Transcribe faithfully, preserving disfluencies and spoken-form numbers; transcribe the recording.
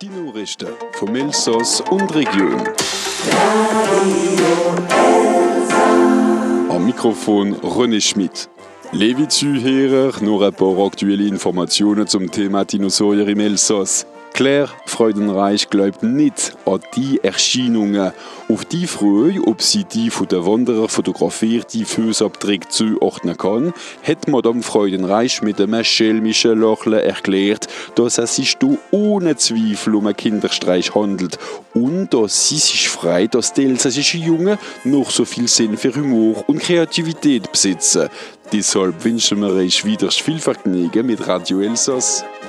Die Nachrichten vom Elsass und Region. Am Mikrofon René Schmidt. Liebe Zuhörer, noch ein paar aktuelle Informationen zum Thema Dinosaurier im Elsass. Claire Freudenreich glaubt nicht an die Erscheinungen. Auf die Frage, ob sie die von der Wanderer fotografierte Fußabdrücke zuordnen kann, hat Madame Freudenreich mit einem schelmischen Lächeln erklärt, dass es sich hier ohne Zweifel um einen Kinderstreich handelt und dass sie sich freut, dass die elsässischen Jungen noch so viel Sinn für Humor und Kreativität besitzen. Deshalb wünschen wir euch wieder viel Vergnügen mit Radio Elsass.